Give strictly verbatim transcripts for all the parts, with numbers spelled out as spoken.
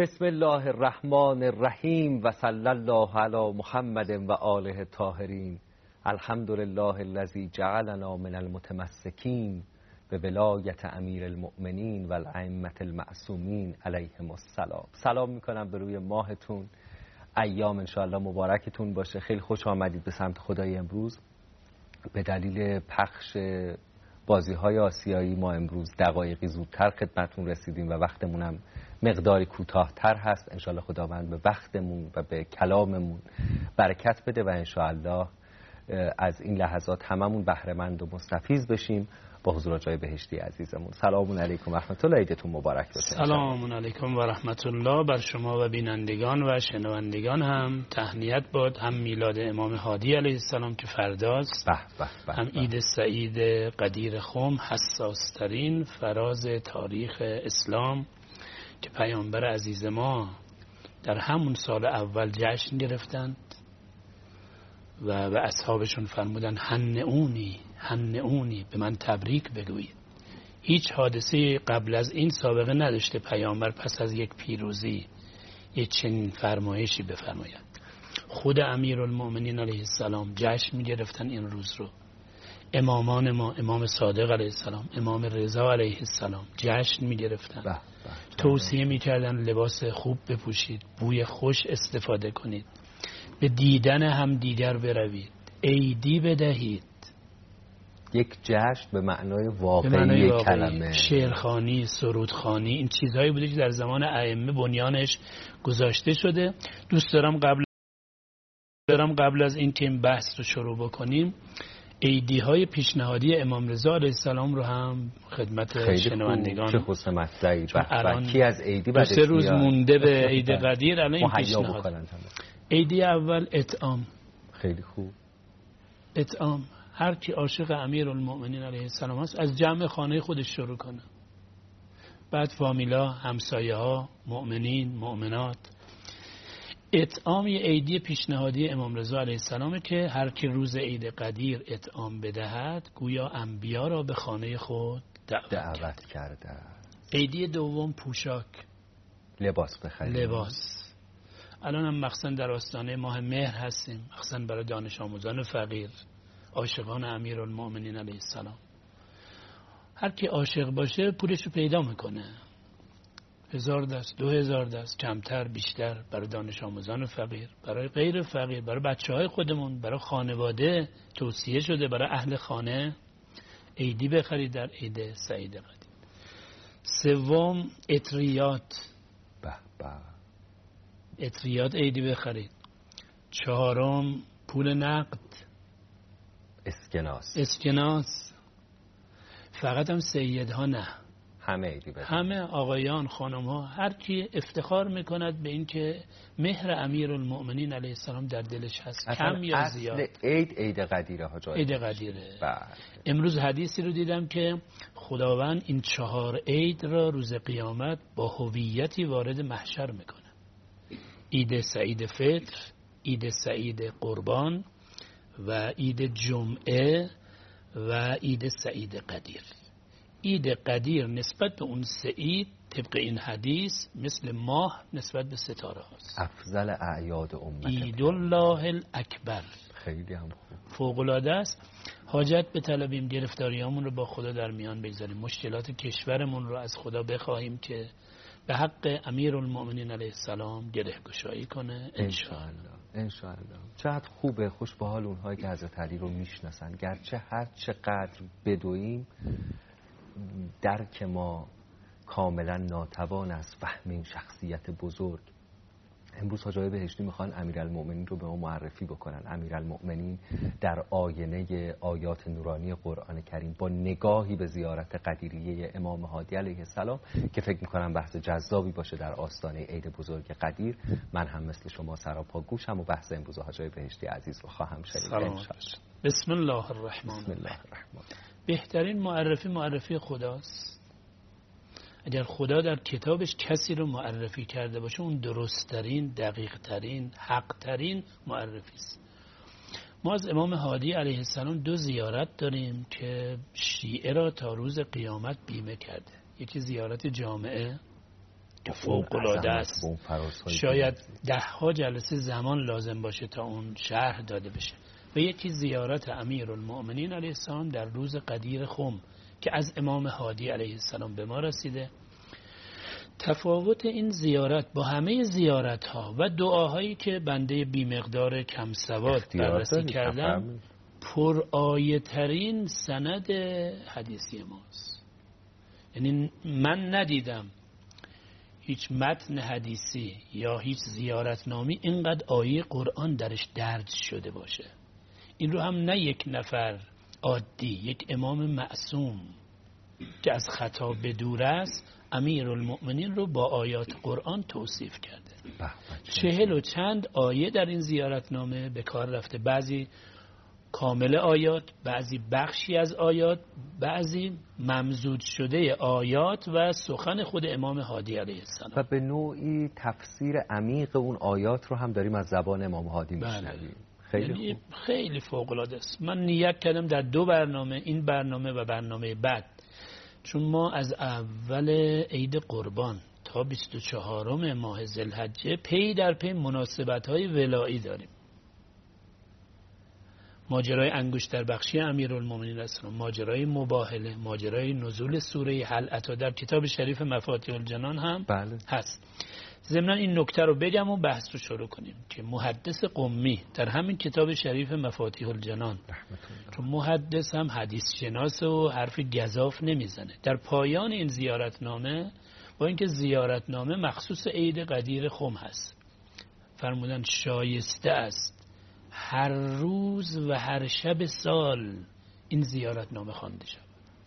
بسم الله الرحمن الرحیم و صلی الله علی محمد و آله الطاهرین. الحمد لله الذی جعلنا من المتمسکین به ولایت امیر المؤمنین و الائمة المعصومین علیهم السلام. سلام میکنم به روی ماهتون، ایام انشاءالله مبارکتون باشه. خیلی خوش آمدید به سمت خدای. امروز به دلیل پخش بازی های آسیایی ما امروز دقایقی زودتر خدمتون رسیدیم و وقتمون هم مقداری کوتاه‌تر هست. انشاءالله خداوند به وقتمون و به کلاممون برکت بده و انشاءالله از این لحظات هممون بهره‌مند و مستفیض بشیم با حضور جای بهشتی عزیزمون. سلام علیکم و رحمت الله. عیدتون مبارک باشه. سلام علیکم و رحمت الله بر شما و بینندگان و شنوندگان هم. تهنیت باد، هم میلاد امام هادی علیه السلام که فرداست، به به به، هم عید سعید قدیر خم، حساس ترین فراز تاریخ اسلام که پیامبر عزیز ما در همون سال اول جشن گرفتند و به اصحابشون فرمودن هنئونی هنئونی، به من تبریک بگویید. هیچ حادثه قبل از این سابقه نداشته پیامبر پس از یک پیروزی یک چنین فرمایشی بفرماید. خود امیرالمؤمنین علیه السلام جشن می گرفتن این روز رو. امامان ما، امام صادق علیه السلام، امام رضا علیه السلام جشن می گرفتن. توصیه می کردن لباس خوب بپوشید، بوی خوش استفاده کنید، به دیدن هم دیگر بروید، عیدی بدهید. یک جشن به معنای واقعی, به معنای واقعی. کلمه شعرخوانی، سرودخوانی، این چیزهایی بوده که در زمان ائمه بنیانش گذاشته شده. دوست دارم قبل دارم قبل از این که این بحث رو شروع بکنیم عیدی های پیشنهادی امام رضا علیه السلام رو هم خدمت شنوندگان. چه حسن مطلعی. الان کی از عیدی دو سه روز مونده به عید قدیر. الان این پیشنهاد. عیدی اول اطعام. خیلی خوب. اطعام. هر کی عاشق امیرالمؤمنین علیه السلام است از جمع خانه خودش شروع کنه. بعد فامیلا، همسایه ها، مؤمنین، مؤمنات. اطعام یه عیدی پیشنهادی امام رضا علیه السلام که هر کی روز عید قدیر اطعام بدهد گویا انبیا را به خانه خود دعوت, دعوت کرده. عیدی دوم پوشاک، لباس بخرید. لباس. الان هم مخصوصا در آستانه ماه مهر هستیم، مخصوصا برای دانش آموزان فقیر، عاشقان امیرالمؤمنین علیه السلام. هر کی عاشق باشه پولش رو پیدا میکنه. هزار دست، دو هزار دست، کمتر بیشتر، برای دانش آموزان فقیر، برای غیر فقیر، برای بچه های خودمون، برای خانواده توصیه شده برای اهل خانه عیدی بخرید در عید سعید قدیر. سوم عطریات. به به. عطریات عیدی بخرید. چهارم پول نقد. اسکناس. اسکناس. فقط هم سیدها نه، همه عیدی بدن. همه آقایان، خانم ها، هر کی افتخار میکند به این که مهر امیرالمؤمنین علیه السلام در دلش هست، کم یا زیاد. اصل عید عید قدیره ها. جای عید قدیره. بله. امروز حدیثی رو دیدم که خداوند این چهار عید را روز قیامت با هویتی وارد محشر میکنه. عید سعید فطر، عید سعید قربان و عید جمعه و عید سعید قدیر. عید قدیر نسبت به اون سه عید طبق این حدیث مثل ماه نسبت به ستاره هاست. افضل اعیاد امت. عید الله الاکبر. خیلی هم خوب. فوق العاده است. حاجت به طلبیم، گرفتاریامون رو با خدا در میان بگذاریم، مشکلات کشورمون رو از خدا بخواهیم که به حق امیرالمؤمنین علیه السلام گره گشایی کنه. انشاءالله. انشاءالله. چقدر خوبه، خوش به حال اونهایی که حضرت علی رو میشناسن. گرچه هر چقدر بدویم درک ما کاملا ناتوان است فهم این شخصیت بزرگ. امروز حاجی بهشتی میخوان امیرالمؤمنین رو به ما معرفی بکنن. امیرالمؤمنین در آینه آیات نورانی قرآن کریم با نگاهی به زیارت قدیریه امام هادی علیه السلام که فکر میکنم بحث جذابی باشه در آستانه عید بزرگ قدیر. من هم مثل شما سراپا گوشم و بحث امروز حاجی بهشتی عزیز رو خواهم شنید. بسم الله الرحمن بسم الله الرحمن. بهترین معرفی معرفی خداست. اگر خدا در کتابش کسی رو معرفی کرده باشه اون درست‌ترین، دقیق‌ترین، حق‌ترین معرفی است. ما از امام هادی علیه السلام دو زیارت داریم که شیعه را تا روز قیامت بیمه کرده. یکی زیارت جامعه که فوق العاده است. شاید ده ها جلسه زمان لازم باشه تا اون شرح داده بشه. و یکی زیارت امیرالمؤمنین علیه السلام در روز قدیر خم که از امام هادی علیه السلام به ما رسیده. تفاوت این زیارت با همه زیارت ها و دعاهایی که بنده بیمقدار کم سواد بررسی کردم، پر آیه ترین سند حدیثی ماست. یعنی من ندیدم هیچ متن حدیثی یا هیچ زیارتنامی اینقدر آیه قرآن درش درج شده باشه. این رو هم نه یک نفر عادی، یک امام معصوم که از خطا به دور است، امیرالمؤمنین رو با آیات قرآن توصیف کرده. چهل و چند آیه در این زیارتنامه به کار رفته، بعضی کامل آیات، بعضی بخشی از آیات، بعضی ممزوج شده آیات و سخن خود امام هادی علیه السلام. و به نوعی تفسیر عمیق اون آیات رو هم داریم از زبان امام هادی میشنویم. خیلی یعنی خوب. خیلی فوق العاده است. من نیت کردم در دو برنامه، این برنامه و برنامه بعد، چون ما از اول عید قربان تا بیست و چهارم ماه ذوالحجه پی در پی مناسبت‌های ولایی داریم. ماجرای انگشتر بخشی امیرالمومنین السلام، ماجرای مباهله، ماجرای نزول سوره حل عطا در کتاب شریف مفاتیح الجنان هم بله. هست. ضمن این نکته رو بگم و بحث رو شروع کنیم که محدث قمی در همین کتاب شریف مفاتیح الجنان، چون محدث هم حدیث شناس و حرف گزاف نمیزنه، در پایان این زیارتنامه، با اینکه زیارتنامه مخصوص عید قدیر خم هست، فرمودن شایسته است هر روز و هر شب سال این زیارتنامه خوانده شود.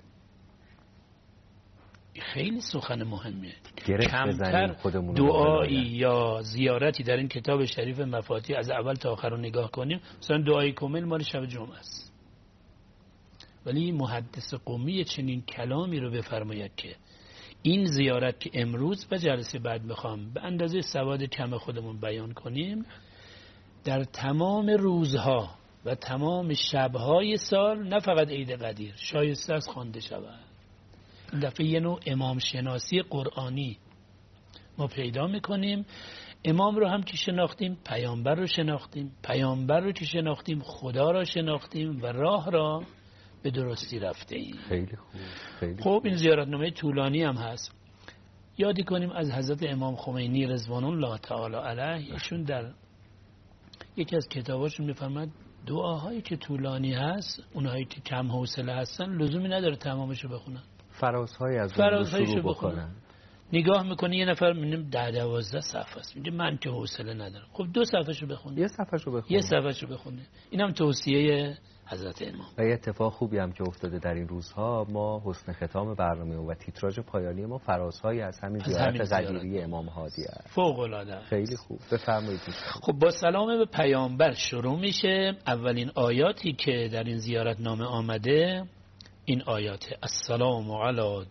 خیلی سخن مهمیه. کمتر دعایی یا زیارتی در این کتاب شریف مفاتیح از اول تا آخر رو نگاه کنیم، مثلا دعای کامل مال شب جمعه است، ولی محدث قمی چنین کلامی رو بفرماید که این زیارت که امروز و جلسه بعد میخوام به اندازه سواد کم خودمون بیان کنیم، در تمام روزها و تمام شبهای سال، نه فقط عید قدیر، شایسته است خوانده شود. این دفعه یه نوع امام شناسی قرآنی ما پیدا میکنیم. امام رو هم که شناختیم، پیامبر رو شناختیم، پیامبر رو که شناختیم، خدا را شناختیم و راه را به درستی رفته ایم. خیلی خوب. خیلی خب این زیارتنامه طولانی هم هست. یادی کنیم از حضرت امام خمینی رضوان الله تعالی علیه، ایشون در یکی از کتاباشون میفرماد دعاهایی که طولانی هست، اونهایی که کم حوصله هستن لزومی نداره تمامشو بخونن، فرازهای از اون رو شروع بکنن. نگاه میکنه یه نفر میبینیم ده دوازده صفحه است، میگه من که حوصله ندارم. خب دو صفحهشو بخونه، یه صفحهشو بخونه، یه صفحهشو بخونه. اینم توصیه حضرت امام. و یه اتفاق خوبی هم که افتاده در این روزها، ما حسن ختام برنامه و تیتراژ پایانی ما فرازهایی از همین زیارت قدیری امام هادی است. فوق العاده. خیلی خوب، بفرمایید. خب با سلام به پیامبر شروع میشه. اولین آیاتی که در این زیارتنامه آمده این آیات: السلام علی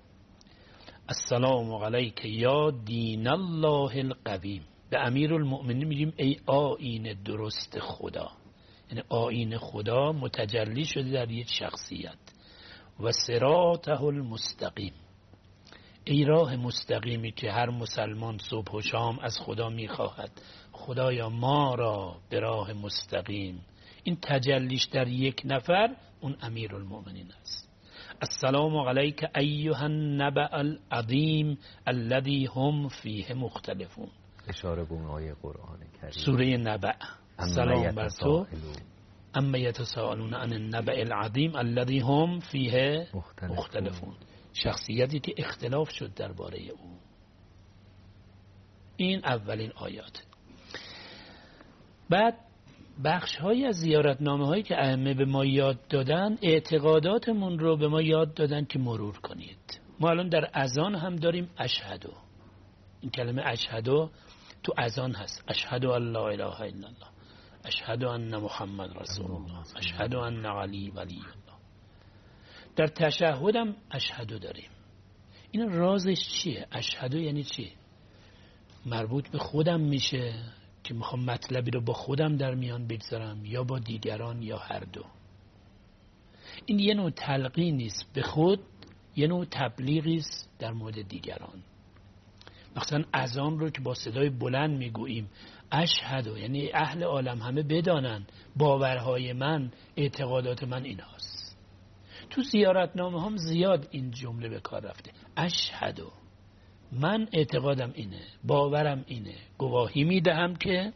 السلام علیک یا دین الله القویم. به امیرالمؤمنین میگیم ای آیین درست خدا، یعنی آیین خدا متجلی شده در یک شخصیت. و صراطه المستقیم، ای راه مستقیمی که هر مسلمان صبح و شام از خدا میخواهد، خدایا ما را به راه مستقیم. این تجلیش در یک نفر اون امیرالمؤمنین است. السلام علیک ایها النبأ العظیم الذی هم فیه مختلفون. اشاره به اون آیه قرآن کریم سوره نبأ. سلام بر تو اما یتساءلون عن النبأ العظیم الذی هم فیه مختلفون. مختلفون، شخصیتی که اختلاف شد درباره او. این اولین آیات. بعد بخش های از زیارتنامه هایی که ائمه به ما یاد دادن، اعتقاداتمون رو به ما یاد دادن که مرور کنید. ما الان در اذان هم داریم اشهدو. این کلمه اشهدو تو اذان هست. اشهدو ان لا اله الا الله، اشهدو ان محمد رسول الله، اشهدو ان علی ولی الله. در تشهد هم اشهدو داریم. این رازش چیه؟ اشهدو یعنی چی؟ مربوط به خودم میشه که میخوام مطلبی رو با خودم در میان بگذارم یا با دیگران یا هر دو. این یه نوع تلقینی است به خود، یه نوع تبلیغی است در مورد دیگران. مثلا اذان رو که با صدای بلند میگوییم اشهد، یعنی اهل عالم همه بدانن باورهای من، اعتقادات من این هاست. تو زیارتنامه هم زیاد این جمله به کار رفته، اشهد، من اعتقادم اینه، باورم اینه، گواهی میدهم که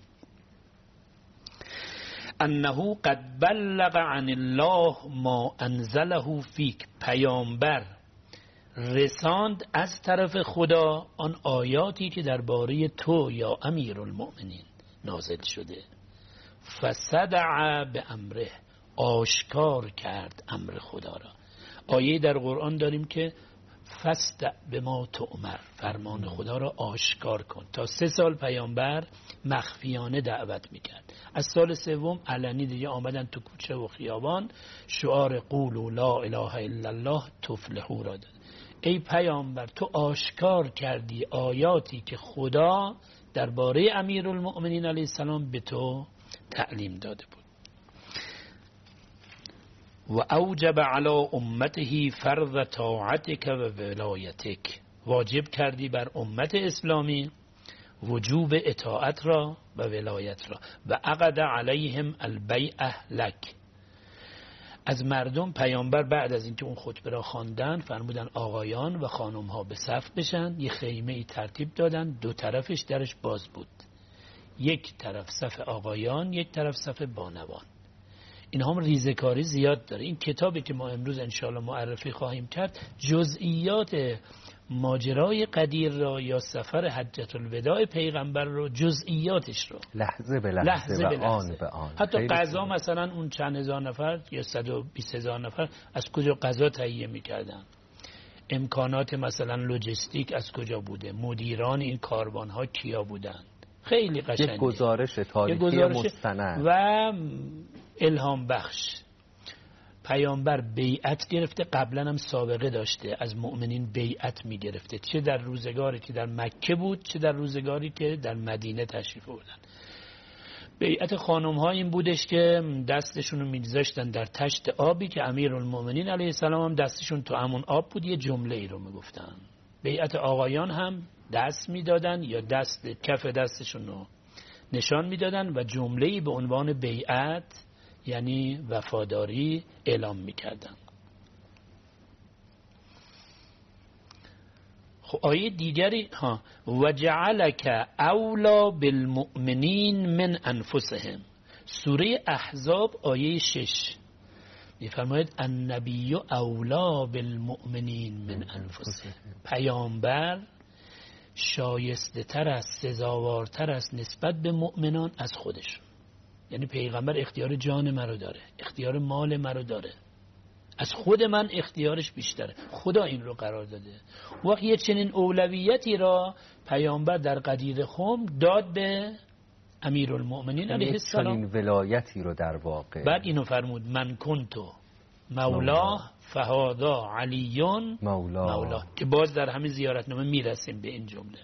انه قد بلغ عن الله ما انزله فیک، پیامبر رساند از طرف خدا آن آیاتی که درباره تو یا امیرالمؤمنین نازل شده. فصدع به امره، آشکار کرد امر خدا را. آیه در قرآن داریم که فصدع به ما تؤمر، فرمان خدا را آشکار کن. تا سه سال پیامبر مخفیانه دعوت میکرد، از سال سوم علنی دیگه آمدن تو کوچه و خیابان شعار قولوا لا اله الا الله تفلحوا را داد. ای پیامبر تو آشکار کردی آیاتی که خدا درباره امیرالمؤمنین علیه السلام به تو تعلیم داده بود. و اوجب علی امته فرض طاعتک و ولایتک، واجب کردی بر امت اسلامی وجوب اطاعت را و ولایت را. و عقد علیهم البیعه لک، از مردم پیامبر بعد از اینکه اون خطبه را خواندن فرمودن آقایان و خانم ها به صف بشن. یه خیمه ای ترتیب دادن، دو طرفش درش باز بود، یک طرف صف آقایان، یک طرف صف بانوان. این هم ریزکاری زیاد داره. این کتابی که ما امروز انشاءالله معرفی خواهیم کرد جزئیات ماجرای قدیر را یا سفر حجة الوداع پیغمبر رو، جزئیاتش رو لحظه به لحظه, لحظه و به لحظه. آن به آن. حتی قضا مثلا اون چند هزار نفر یا صد و بیست هزار نفر از کجا قضا تهیه میکردن، امکانات مثلا لوجستیک از کجا بوده، مدیران این کاروان ها کیا بودن، خیلی قشنگه. یک گزارش تاریخی گزارش مستند و الهام بخش. پیامبر بیعت گرفته، قبلا هم سابقه داشته از مؤمنین بیعت می گرفته، چه در روزگاری که در مکه بود چه در روزگاری که در مدینه تشریف آوردن. بیعت خانم ها این بودش که دستشون رو می گذاشتن در تشت آبی که امیرالمؤمنین علیه السلام هم دستشون تو همون آب بود، یه جمله ای رو می گفتن. بیعت آقایان هم دست می دادن یا دست کف دستشون رو نشان می دادن و جمله ای به عنوان بیعت یعنی وفاداری اعلام میکردن. خب آیه دیگری ها و جعلک اولا بالمؤمنین من انفسهم، سوره احزاب آیه شش میفرماید النبی اولا بالمؤمنین من انفسهم، پیامبر شایسته تر است، سزاوارتر است نسبت به مؤمنان از خودشون. یعنی پیغمبر اختیار جان مرا داره، اختیار مال مرا داره، از خود من اختیارش بیشتره، خدا این رو قرار داده. وقت یه چنین اولویتی را پیامبر در قدیر خم داد به امیرالمؤمنین علیه السلام، چنین ولایتی رو در واقع. بعد اینو فرمود من کنتو مولا فهادا علیون مولا, مولا. که باز در همین زیارتنامه میرسیم به این جمله.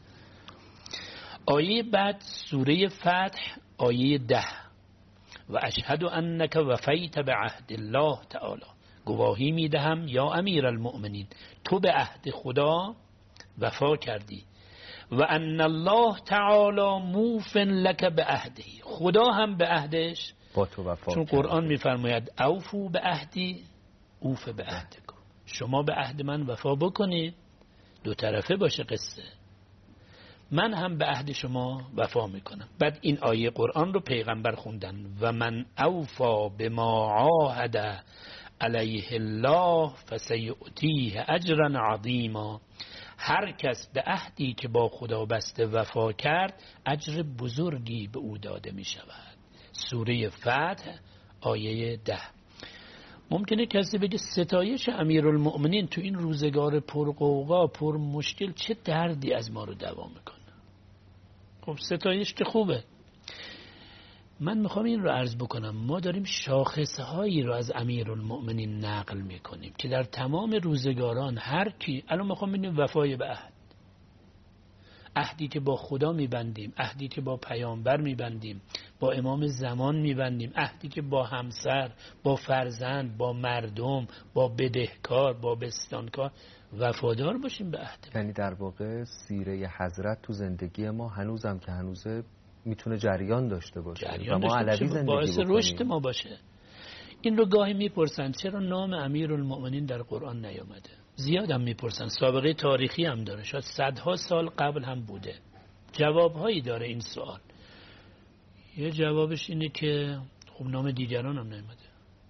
آیه بعد سوره فتح آیه ده و اشهد انک وفیت به عهد الله تعالی، گواهی میدهم یا امیر المؤمنین تو به عهد خدا وفا کردی و ان الله تعالی موفن لک به عهده، خدا هم به عهدش با تو وفا چون قرآن میفرماید اوفو به عهدی اوف به عهدکم، شما به عهد من وفا بکنید، دو طرفه باشه قصه، من هم به عهد شما وفا میکنم. بعد این آیه قرآن رو پیغمبر خوندن و من اوفا بما عاهد علیه الله فسیؤتیه اجرا عظیما، هر کس به عهدی که با خدا بسته وفا کرد اجر بزرگی به او داده می شود. سوره فتح آیه ده. ممکنه کسی بگه ستایش امیرالمؤمنین تو این روزگار پرقوقا پر مشکل چه دردی از ما رو دوا میکنه. خب ستایش که خوبه، من میخوام این رو عرض بکنم ما داریم شاخصه هایی رو از امیرالمؤمنین نقل میکنیم که در تمام روزگاران هر کی، الان میخوام ببینیم وفای به عهد، عهدی که با خدا میبندیم، عهدی که با پیامبر میبندیم، با امام زمان میبندیم، عهدی که با همسر، با فرزند، با مردم، با بدهکار، با بستانکار وفادار باشیم به عهد. یعنی در واقع سیره حضرت تو زندگی ما هنوزم که هنوزه میتونه جریان داشته باشه جریان و ما علوی باشه، زندگی باعث بکنیم. رشد ما باشه. این رو گاهی میپرسن چرا نام امیرالمؤمنین در قرآن نیامده. زیاد هم میپرسن، سابقه تاریخی هم داره، شاید صدها سال قبل هم بوده. جوابهایی داره این سوال. یه جوابش اینه که خب نام دیگران هم نیامده.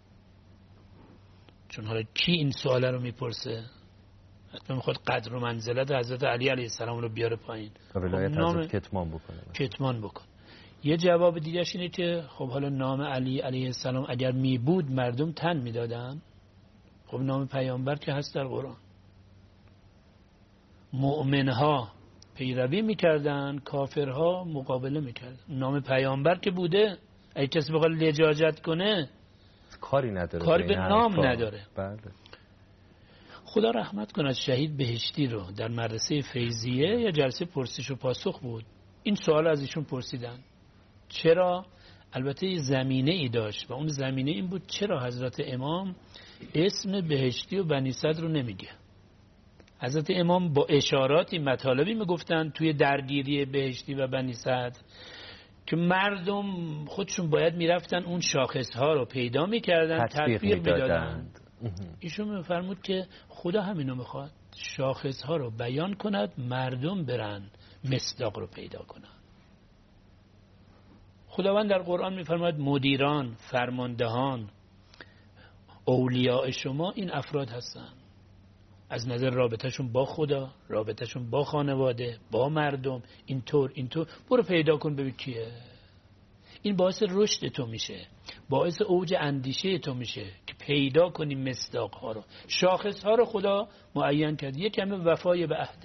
چون حالا کی این سواله رو میپرسه؟ حتما میخواد قدر و منزلت حضرت علی علیه السلام رو بیاره پایین و ولایت خب نام... کتمان بکنه کتمان بکن. یه جواب دیگهش اینه که خب حالا نام علی علیه السلام اگر می بود مردم تن میدادن. خب نام پیامبر که هست در قرآن، مؤمنها پیروی میکردن، کافرها مقابله میکردن. نام پیامبر که بوده، اگه کسی بخواد لجاجت کنه کاری نداره، کاری به نام کار. نداره. بله. خدا رحمت کند شهید بهشتی رو در مدرسه فیضیه یا جلسه پرسش و پاسخ بود، این سوال از ایشون پرسیدن چرا، البته زمینه ای داشت و اون زمینه این بود چرا حضرت امام اسم بهشتی و بنی صدر رو نمیگه. حضرت امام با اشاراتی مطالبی میگفتن توی درگیری بهشتی و بنی صدر که مردم خودشون باید میرفتن اون شاخص ها رو پیدا میکردن، تطبیق میدادن. ایشون میفرمود که خدا همینو میخواد، شاخص ها رو بیان کند، مردم برن مصداق رو پیدا کنن. خداوند در قرآن میفرماید مدیران، فرماندهان، اولیاء شما این افراد هستن، از نظر رابطهشون با خدا، رابطهشون با خانواده، با مردم، اینطور اینطور برو پیدا کن ببین کیه. این باعث رشد تو میشه، باعث اوج اندیشه تو میشه که پیدا کنی مصداق ها رو، شاخص ها رو خدا معین کرد. یک کمی وفای به عهده.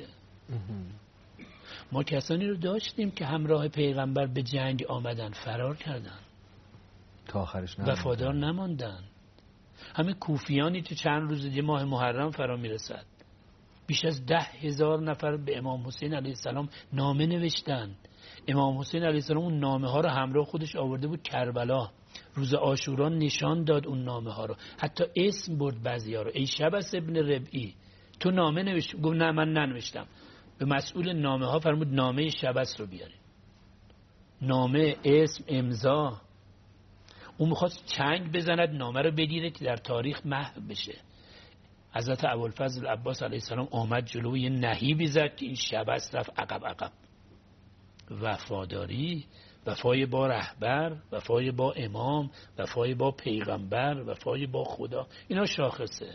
ما کسانی رو داشتیم که همراه پیغمبر به جنگ آمدن، فرار کردن، تا آخرش نماندن. وفادار نماندن. همه کوفیانی که چند روز دیگه ماه محرم فرا میرسد، بیش از ده هزار نفر به امام حسین علیه السلام نامه نوشتن. امام حسین علیه السلام اون نامه ها رو همراه خودش آورده بود کربلا، روز عاشورا نشان داد اون نامه ها رو، حتی اسم برد بعضیا رو. ای شبس ابن ربعی تو نامه نوشت؟ گفت نه من ننوشتم. به مسئول نامه ها فرمود نامه شبس رو بیارید. نامه، اسم، امضا. اون میخواست چنگ بزند نامه رو بگیره که در تاریخ محو بشه. حضرت ابوالفضل عباس علیه السلام آمد جلو، یه نهیبی زد که این شبس رفت عقب عقب. وفاداری، وفای با رهبر، وفای با امام، وفای با پیغمبر، وفای با خدا، اینا شاخصه.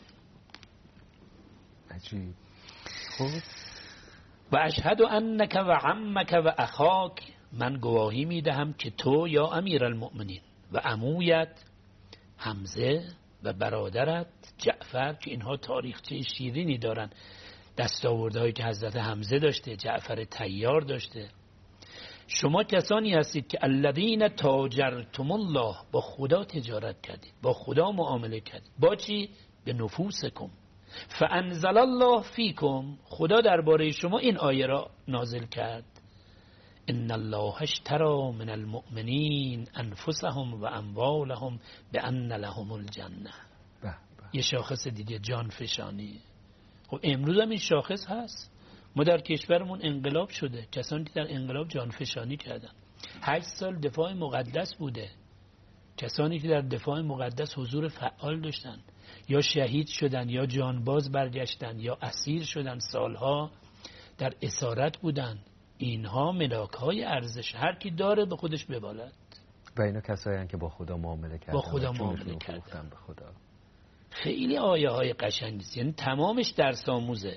عجیب. خب و اشهد انک و عمک و اخاک، من گواهی میدهم که تو یا امیرالمؤمنین و عمویت حمزه و برادرت جعفر، که اینها تاریخچه شیرینی دارن، دستاوردهایی که حضرت حمزه داشته، جعفر طیار داشته، شما کسانی هستید که الذین تاجرتم الله، با خدا تجارت کردید، با خدا معامله کردید. با چی؟ به نفوسکم. فانزل الله فیکم، خدا درباره شما این آیه را نازل کرد. ان الله اشتری من المؤمنین انفسهم و اموالهم بان لهم الجنه. یه شاخص دیگه، جان فشانی. خب امروز هم این شاخص هست. ما در کشورمون انقلاب شده، کسانی که در انقلاب جانفشانی کردن، هشت سال دفاع مقدس بوده، کسانی که در دفاع مقدس حضور فعال داشتن یا شهید شدن یا جانباز برگشتن یا اسیر شدن، سالها در اسارت بودن. اینها ملاک‌های ارزش، هر کی داره به خودش ببالد. و اینا کسایی هستند که با خدا معامله کردن، با خدا معامله کردن به خدا. خیلی آیه های قشنگی، یعنی تمامش درس آموزه.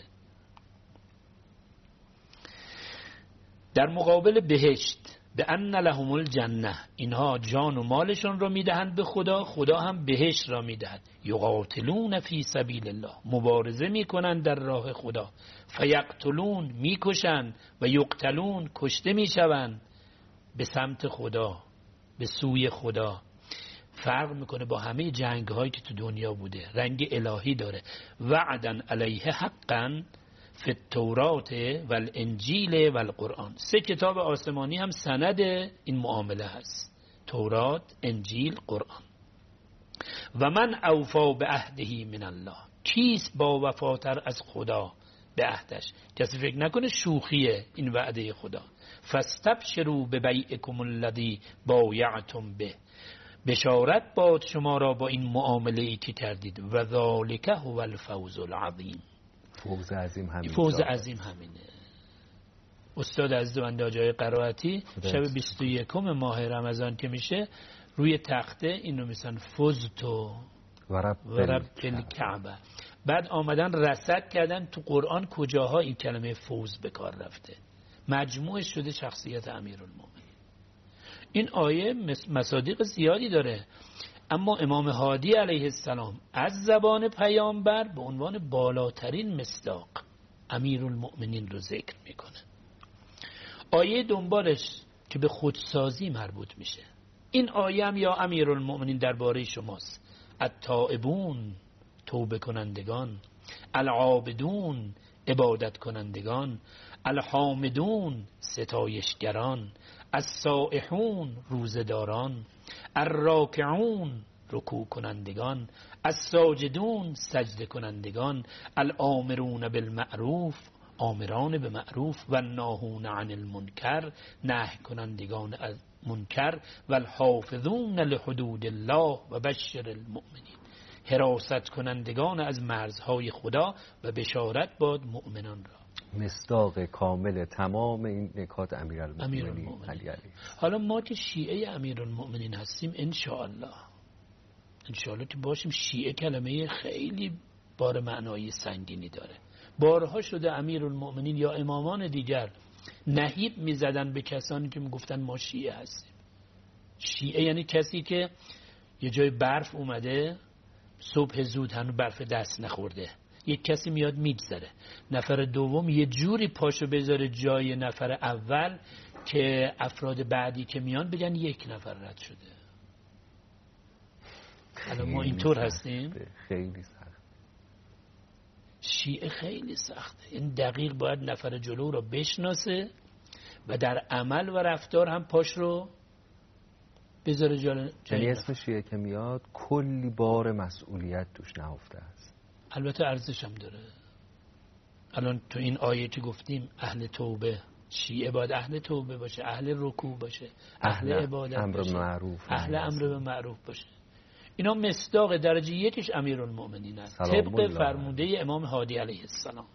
در مقابل بهشت، به ان لهم الجنه، اینها جان و مالشون رو میدهند به خدا، خدا هم بهشت را میدهد. یقاتلون فی سبیل الله، مبارزه میکنند در راه خدا. فیقتلون، میکشند، و یقتلون، کشته میشوند، به سمت خدا، به سوی خدا. فرق میکنه با همه جنگ هایی که تو دنیا بوده، رنگ الهی داره. وعدن علیه حقا، فی التورات و الانجیل و القرآن. سه کتاب آسمانی هم سند این معامله هست: تورات، انجیل، قرآن. و من اوفا به عهده من الله، کیست با وفاتر از خدا به عهدش؟ کسی فکر نکنه شوخیه این وعده خدا. فاستبشروا ببیعکم الذی بایعتم به، بشارت باد شما را با این معامله ای که کردید. و ذالک هو الفوز العظیم، فوز عظیم همین فوز عظیم همینه. استاد عزیز بنده جای قرائتی شب بیست و یکم ماه رمضان که میشه روی تخته اینو میسن فزتو و رب الکعبه. بعد آمدن رصد کردن تو قرآن کجاها این کلمه فوز به کار رفته، مجموعش شده شخصیت امیرالمومنین. این آیه مصادیق زیادی داره، اما امام هادی علیه السلام از زبان پیامبر به عنوان بالاترین مصداق امیرالمومنین رو ذکر میکنه. آیه دنبالش که به خودسازی مربوط میشه، این آیه هم یا امیرالمومنین درباره شماست: التائبون، توبه کنندگان، العابدون، عبادت کنندگان، الحامدون، ستایشگران، السائحون، روزداران، الراکعون، رکوع کنندگان، الساجدون، سجده کنندگان، الآمرون بالمعروف، آمران به معروف، و الناهون عن المنکر، نهی کنندگان از منکر، و الحافظون لحدود الله و بشر المؤمنین، حراست کنندگان از مرزهای خدا و بشارت باد مؤمنان را. مصداق کامل تمام این نکات امیرالمومنین علی علیه. حالا ما که شیعه امیرالمومنین هستیم، انشاءالله انشاءالله که باشیم، شیعه کلمه خیلی بار معنایی سنگینی داره. بارها شده امیرالمومنین یا امامان دیگر نهیب میزدن به کسانی که میگفتن ما شیعه هستیم. شیعه یعنی کسی که یه جای برف اومده، صبح زود هنوز برف دست نخورده، یک کسی میاد میگذره، نفر دوم یه جوری پاشو بذاره جای نفر اول که افراد بعدی که میان بگن یک نفر رد شده. الان ما اینطور هستیم. خیلی سخت. شیعه خیلی سخته، این دقیق باید نفر جلو رو بشناسه و در عمل و رفتار هم پاش رو بذاره جلو. یعنی اسم شیعه که میاد کلی بار مسئولیت توش نهفته است. البته ارزش هم داره. الان تو این آیه که گفتیم اهل توبه، شیعه باید اهل توبه باشه، اهل رکوع باشه، اهل, اهل عبادت امر باشه، معروف اهل امر به معروف باشه. اینا مصداق درجه یکش امیرالمومنین است طبق فرموده امام هادی علیه السلام.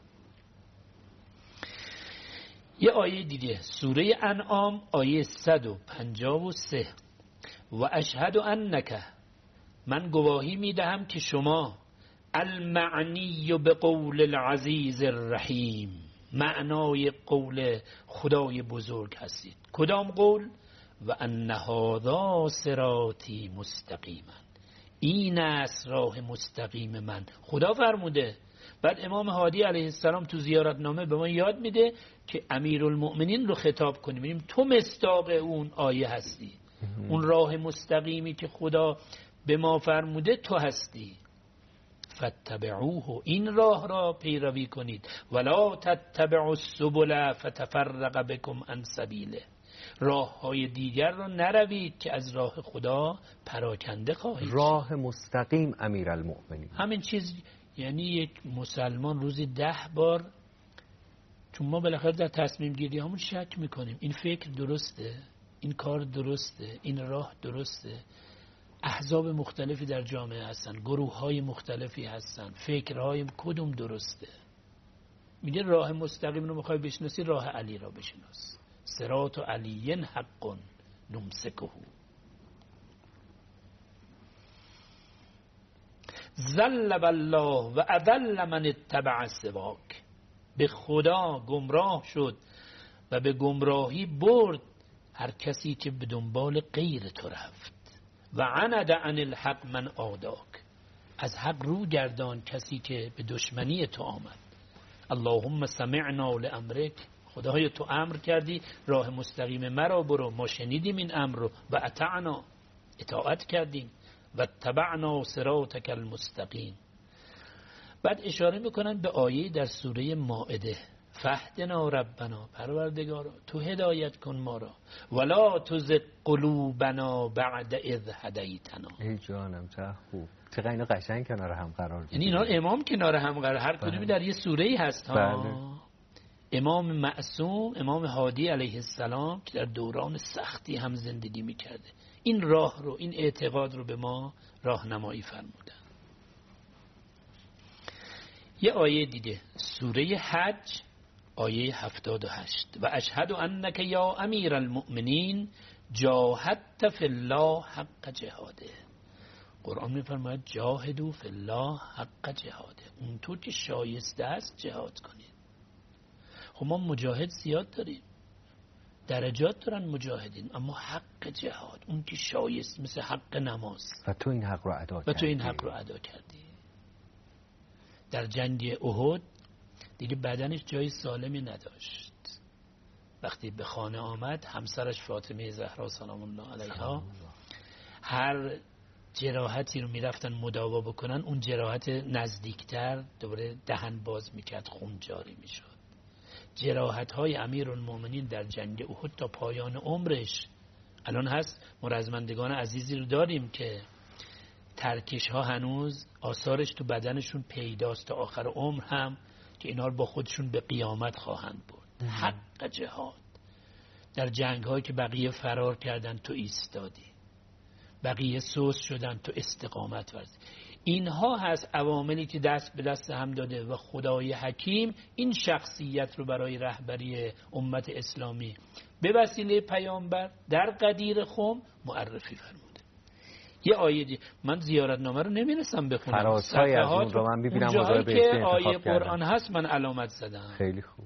یه آیه دیگه سوره انعام آیه صد و پنجاه و سه: و اشهد انک، من گواهی میدهم که شما المعنی به قول العزیز الرحیم، معنای قول خدای بزرگ هستید. کدام قول؟ و ان هذا صراطی مستقیما، این است راه مستقیم من. خدا فرموده. بعد امام هادی علیه السلام تو زیارتنامه به ما یاد میده که امیرالمؤمنین رو خطاب کنیم، ببینیم تو مصداق اون آیه هستی، اون راه مستقیمی که خدا به ما فرموده تو هستی. فاتبعوه، این راه را پیروی کنید. ولا تتبعوا السبل فتفرق بكم عن سبیله، راه های دیگر را نروید که از راه خدا پراکنده خواهید. راه مستقیم امیرالمؤمنین همین چیز، یعنی یک مسلمان روزی ده بار، چون ما بالاخره در تصمیم گیری همون شک میکنیم این فکر درسته، این کار درسته، این راه درسته. احزاب مختلفی در جامعه هستن، گروه های مختلفی هستن، فکرهای کدوم درسته. میگه راه مستقیم رو میخوای بشناسی، راه علی را بشناس. صراط علی حق نمسکه. ذل بالله و اضل من اتبع سواک، به خدا گمراه شد و به گمراهی برد هر کسی که به دنبال غیر تو رفت. و عند عن الحق من آداک، از حق رو گردان کسی که به دشمنی تو آمد. اللهم سمعنا لامرک، خدای تو امر کردی راه مستقیم مرا برو، ما شنیدیم این امر رو و اطعنا، اطاعت کردیم. و اتبعنا صراطک المستقیم. بعد اشاره میکنن به آیه در سوره مائده، فهدنا ربنا، پروردگارا تو هدایت کن ما را، ولا تزغ قلوبنا بعد اذ هدیتنا. ای جانم چه خوب، چقدر اینا قشنگ کنار هم قرار میدن. یعنی اینا امام کنار هم قرار، هر کدومی در یه سوره‌ای هست ها. بله. امام معصوم، امام هادی علیه السلام که در دوران سختی هم زندگی میکرده، این راه رو، این اعتقاد رو به ما راهنمایی فرمودن. یه آیه دیگه سوره حج آیه هفتاد و هشت، و اشهد انک یا امیر المؤمنین جاهدت فی الله حق جهاده. قرآن میفرماید جاهدوا فی الله حق جهاده، اون تو که شایسته است جهاد کنید. خب ما مجاهد زیاد داریم، درجات دارن مجاهدین، اما حق جهاد اون که شایست، مثل حق نماز، و تو این حق رو ادا کردی. و تو این حق رو ادا کردی. در جنگ احد دیگه بدنش جای سالمی نداشت. وقتی به خانه آمد همسرش فاطمه زهرا سلام الله علیها هر جراحتی رو میرفتن مداوا بکنن، اون جراحت نزدیکتر دوباره دهن باز میکرد، خون جاری میشد. جراحت های امیرالمومنین در جنگ احد تا پایان عمرش، الان هست مرزمندگان عزیزی رو داریم که ترکش ها هنوز آثارش تو بدنشون پیداست تا آخر عمر هم، که اینا رو با خودشون به قیامت خواهند برد. حق جهاد در جنگ هایی که بقیه فرار کردن تو ایستادی، بقیه سوس شدن تو استقامت ورزی. اینها هست عواملی که دست به دست هم داده و خدای حکیم این شخصیت رو برای رهبری امت اسلامی به وسیله پیامبر در قدیر خم معرفی فرموده. یه آیه دی... من زیارتنامه رو نمیرسم بخونم، فراسای از اون رو من ببینم، اونجایی که آیه قرآن هست من علامت زدم. خیلی خوب.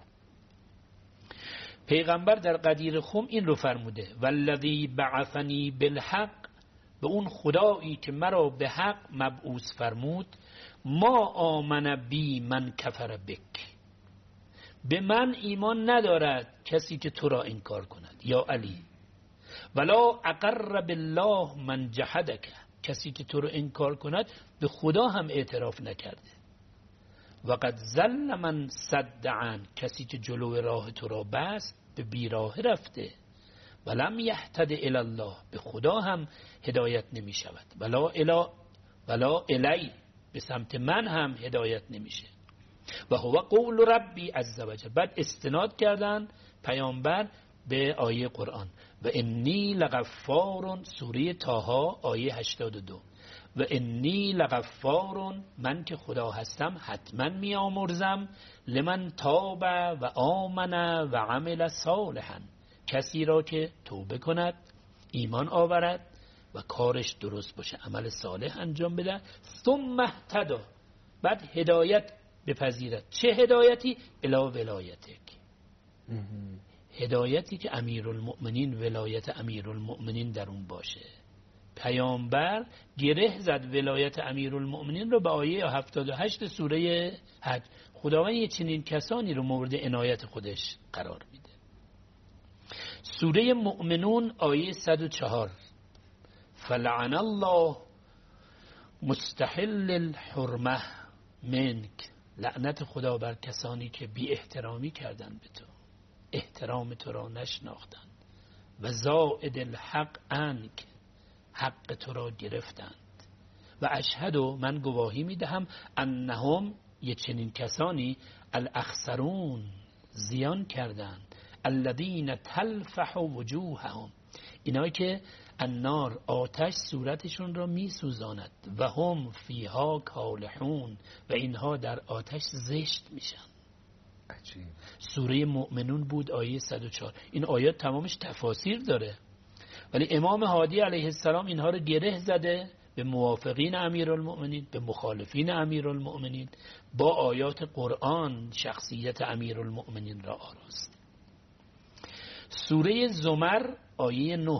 پیغمبر در قدیر خم این رو فرموده، والذی بعثنی بالحق، به اون خدایی که مرا به حق مبعوث فرمود، ما آمن بی من کفر بک، به من ایمان ندارد کسی که تو را انکار کند یا علی، ولا اقر بالله من جحدک، کسی که تو را انکار کند به خدا هم اعتراف نکرده، و قد ضل من صد عن، کسی که جلو راه تو را بست به بیراه رفته، ولم یهتد الی الله، به خدا هم هدایت نمی شود، ولا الی ولا الی، به سمت من هم هدایت نمیشه. و هو قول ربی عز وجل. بعد استناد کردن پیامبر به آیه قرآن، و انی لغفار، سوره طه آیه هشتاد و دو، و انی لغفار، من که خدا هستم حتما می آمرزم، لمن تاب و آمن و عمل صالحا، کسی را که توبه کند، ایمان آورد و کارش درست باشه، عمل صالح انجام بده، ثم اهتدی، بعد هدایت بپذیرد. چه هدایتی؟ الی ولایتک، هدایتی که امیرالمؤمنین، ولایت امیرالمؤمنین در اون باشه. پیامبر گره زد ولایت امیرالمؤمنین رو به آیه هفتاد و هشت سوره حج. خداوند یه چنین کسانی رو مورد عنایت خودش قرار میده. سوره مؤمنون آیه صد و چهار، فلعن الله مستحل الحرمه منک، لعنت خدا بر کسانی که بی احترامی کردن به تو، احترام تو را نشناختند، و زائد الحق عنک، حق تو را گرفتند، و اشهد، من گواهی میدهم، انهم، یه چنین کسانی، الاخسرون، زیان کردند، الذین تلفح وجوههم، اینایی که النار، آتش صورتشون را می سوزاند، و هم فیها کالحون، و اینها در آتش زشت میشن. عجیب. سوره مؤمنون بود آیه صد و چهار. این آیات تمامش تفاسیر داره، ولی امام هادی علیه السلام اینها رو گره زده به موافقین امیرالمؤمنین، به مخالفین امیرالمؤمنین، با آیات قرآن شخصیت امیرالمؤمنین را آراست. سوره زمر آیه نه،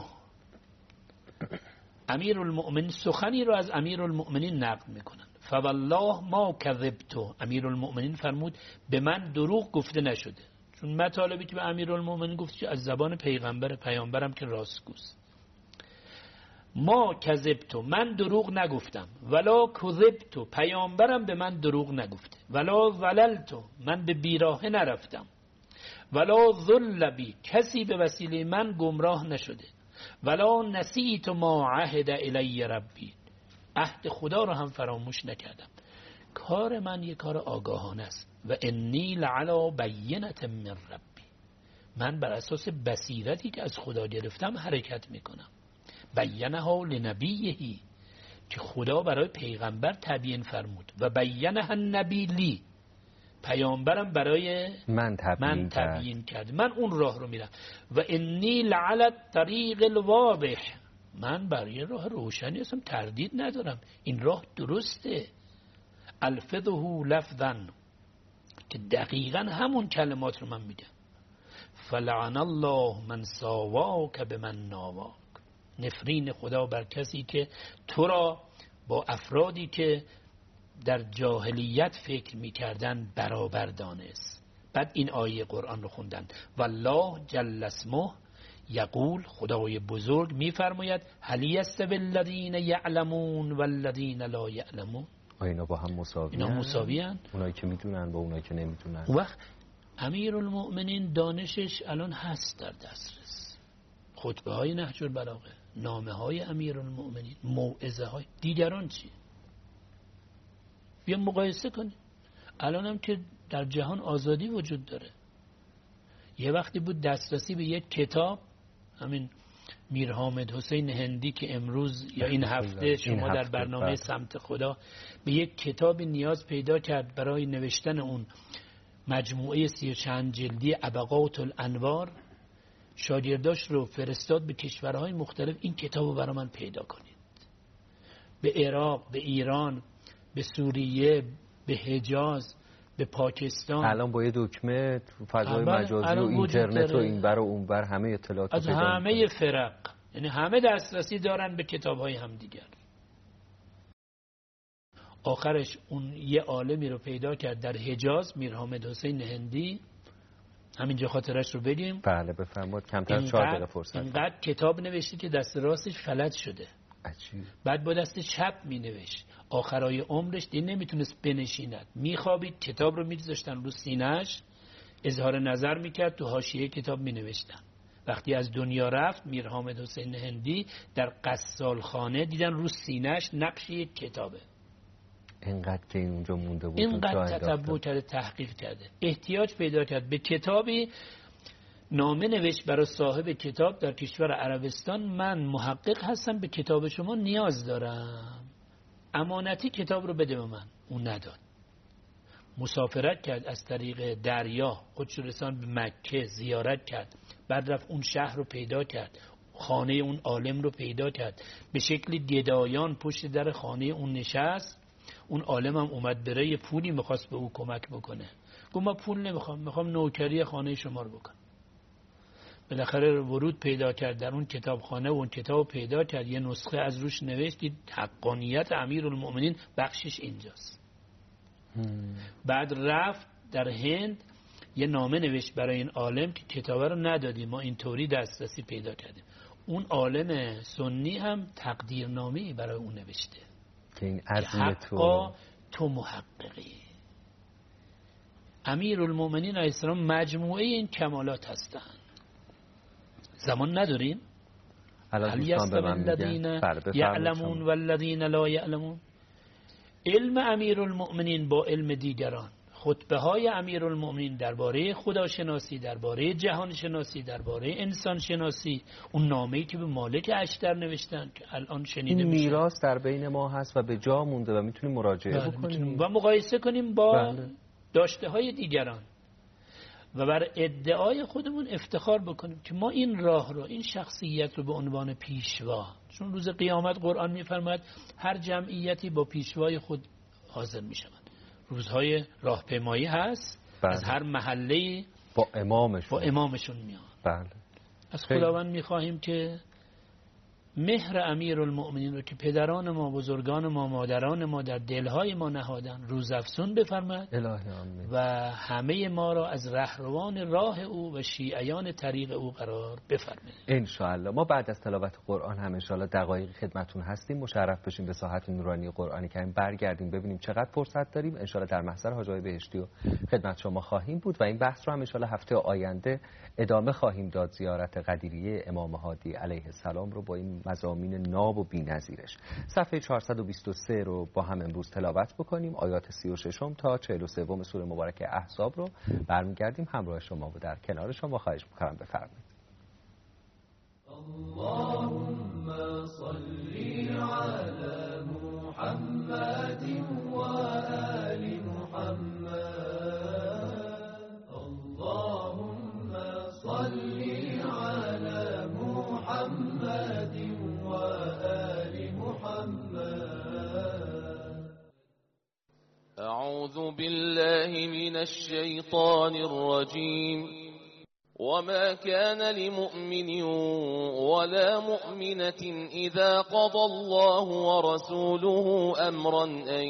امیرالمؤمنین سخنی رو از امیرالمؤمنین نقل میکنن، فوالله ما کذبتو، امیرالمؤمنین فرمود به من دروغ گفته نشده، چون مطالبی که به امیرالمؤمنین گفت از زبان پیغمبر، پیامبرم که راستگوست. ما کذبتو، من دروغ نگفتم، ولا کذبتو، پیامبرم به من دروغ نگفته، ولا ضللتو، من به بیراهه نرفتم، ولا ضلبی، کسی به وسیله من گمراه نشده، ولا نسیت ما عهد الی ربی، عهد خدا رو هم فراموش نکردم. کار من یک کار آگاهانه است. و انی لعلی بینة من ربی، من بر اساس بصیرتی که از خدا گرفتم حرکت میکنم. بینها لنبیهی، که خدا برای پیغمبر تبیین فرمود، و بینها النبی لی، پیامبرم برای من تبیین, من تبیین کرد. من اون راه رو میرم. و انی لعلی الطریق الواضح، من برای راه روشنی هستم، تردید ندارم، این راه درسته. الفظه لفظا، که دقیقا همون کلمات رو من میگم. فلعن الله من ساواک بمن ناواک، نفرین خدا بر کسی که تو را با افرادی که در جاهلیت فکر میکردن برابر دانست. بعد این آیه قرآن رو خوندن. والله جل اسمه یقول، خدای بزرگ میفرماید هل یستوی الذین یعلمون والذین لا یعلمون، اینا با هم مساوی اینا مساوی هن؟ اونایی که میدونن با اونایی که نمیدونن. وقت امیرالمؤمنین دانشش الان هست در دسترس، خطبه های نهج البلاغه، نامه های امیرالمؤمنین، موعظه های. دیگران چی؟ بیا مقایسه کنیم. الان هم که در جهان آزادی وجود داره. یه وقتی بود دسترسی به یک کتاب، همین میر حامد حسین هندی که امروز یا این هفته شما در برنامه سمت خدا به یک کتاب نیاز پیدا کرد برای نوشتن اون مجموعه سی و چند جلدی ابقات الانوار، شاگرداش رو فرستاد به کشورهای مختلف این کتاب رو برای من پیدا کنید. به عراق، به ایران، به سوریه، به حجاز، به پاکستان. الان با یه دکمه فضای مجازی و اینترنت و اینور و اونور همه اطلاعات از همه فرق، یعنی همه دسترسی دارن به کتاب‌های همدیگر. آخرش اون یه عالمی رو پیدا کرد در حجاز، میر حامد حسین هندی، همینجا خاطرش رو بگیم. بله بفرمایید، کمتر از چهار دقیقه فرصت. اینقدر کتاب نوشته که دست راستش فلج شده. عجیب. بعد با دست چپ می نوشت. آخرای عمرش دین نمیتونست بنشیند، میخوابید، کتاب رو میذاشتن رو سینه‌اش، اظهار نظر میکرد، تو حاشیه کتاب می نوشتن. وقتی از دنیا رفت میر حامد حسین هندی، در قصال خانه دیدن رو سینه‌اش نقش یک کتابه. اینقدر که این اونجا مونده بود، اینقدر تتبع کرده، تحقیق کرده، احتیاج پیدا کرد به کتابی. نامه نوشت برای صاحب کتاب در کشور عربستان، من محقق هستم، به کتاب شما نیاز دارم، امانتی کتاب رو بده به من. اون نداد. مسافرت کرد از طریق دریا، خودش رسان به مکه، زیارت کرد، بعد رفت اون شهر رو پیدا کرد، خانه اون عالم رو پیدا کرد، به شکل گدایان پشت در خانه اون نشست. اون عالم هم اومد بره، یه پولی میخواست به او کمک بکنه. گفت من پول نمیخوام، میخوام نوکری خانه شما رو بکنم. بالاخره ورود پیدا کرد در اون کتابخانه و اون کتاب پیدا کرد، یه نسخه از روش نوشت، دید حقانیت امیرالمؤمنین بخشش اینجاست. بعد رفت در هند، یه نامه نوشت برای این عالم که کتابه رو ندادیم، ما اینطوری دسترسی پیدا کردیم. اون عالم سنی هم تقدیرنامه‌ای برای اون نوشته که این عزم تو تو محققی. امیرالمؤمنین علیه السلام مجموعه این کمالات هستن. زمان نداریم. هل یستوی الذین یعلمون والذین لا یعلمون. علم امیرالمؤمنین با علم دیگران، خطبه های امیرالمؤمنین درباره خداشناسی، درباره جهان شناسی، درباره انسان شناسی، اون نامه‌ای که به مالک اشتر نوشتن که الان شنیده این میشه. میراث در بین ما هست و به جا مونده و میتونیم مراجعه بله، بکنیم و مقایسه کنیم با بله. داشته های دیگران و بر ادعای خودمون افتخار بکنیم که ما این راه رو، این شخصیت رو به عنوان پیشوا، چون روز قیامت قرآن میفرماید هر جمعیتی با پیشوای خود حاضر میشوند. روزهای راهپیمایی هست، بله. از هر محله با امامشون با امامشون میان. بله. از خداوند میخواهیم که مهر امیرالمؤمنین رو که پدران ما، بزرگان ما، مادران ما در دلهای ما نهادن روزافزون بفرماد الهی آمین. و همه ما را از رهروان راه او و شیعیان طریق او قرار بفرمایید ان شاء الله. ما بعد از تلاوت قرآن هم ان شاء الله دقایق خدمتتون هستیم، مشرف بشیم به ساحت نورانی قرآنی کریم، برگردیم ببینیم چقدر فرصت داریم. ان شاء الله در محضر حاج آقای بهشتی و خدمت شما خواهیم بود و این بحث رو هم ان شاء الله هفته آینده ادامه خواهیم داد. زیارت قدیریه امام هادی علیه السلام رو با این مضامین ناب و بی‌نظیرش. صفحه چهارصد و بیست و سه رو با هم امروز تلاوت بکنیم. آیات سی و شش تا چهل و سه سوره مبارکه احزاب رو برمیگردیم همراه شما و در کنار شما. خواهش می‌کنم بفرمایید. اللهم صل على محمد و آل محمد. اللهم صل على محمد و آل محمد. أعوذ بالله من الشيطان الرجيم. وما كان لمؤمن ولا مؤمنة إذا قضى الله ورسوله أمرا أن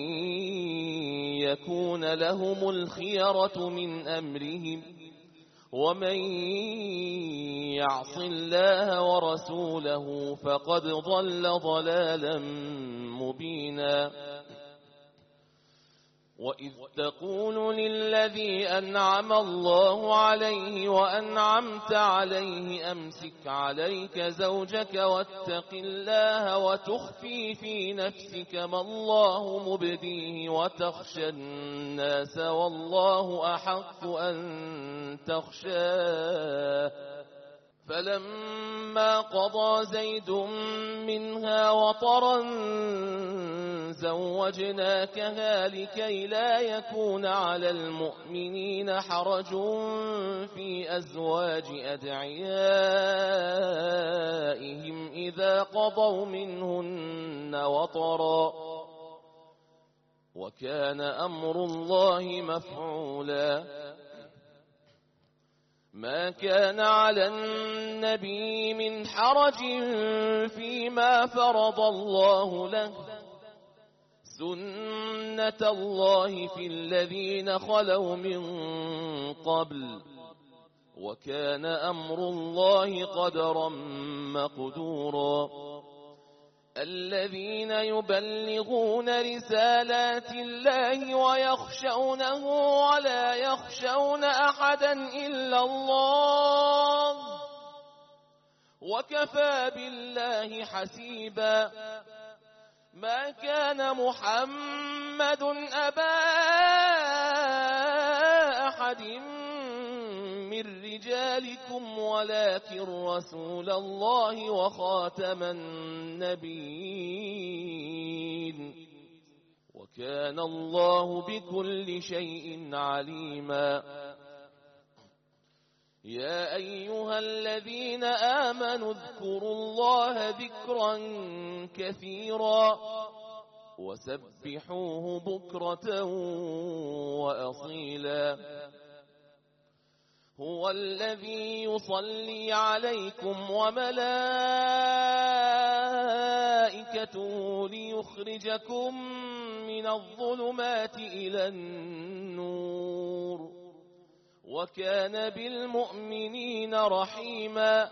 يكون لهم الخيرة من أمرهم ومن يعص الله ورسوله فقد ضل ضلالا مبينا. وإذ تقول للذي أنعم الله عليه وأنعمت عليه أمسك عليك زوجك واتق الله وتخفي في نفسك ما الله مبديه وتخشى الناس والله أحق أن تخشاه. فلما قضى زيد منها وطرا زوجناكها لكي لا يكون على المؤمنين حرج في أزواج أدعيائهم إذا قضوا منهن وطرا وكان أمر الله مفعولا. ما كان على النبي من حرج فيما فرض الله له سنة الله في الذين خلوا من قبل وكان أمر الله قدرا مقدورا. الذين يبلغون رسالات الله ويخشونه ولا يخشون أحدا إلا الله وكفى بالله حسيبا. ما كان محمد أبا أحد من رجالكم ولكن رسول الله وخاتم النبيين وكان الله بكل شيء عليما. يا أيها الذين آمنوا اذكروا الله ذكرا كثيرا وسبحوه بكرة وأصيلا. هو الذي يصلي عليكم وملائكته ليخرجكم من الظلمات إلى النور وكان بالمؤمنين رحيما.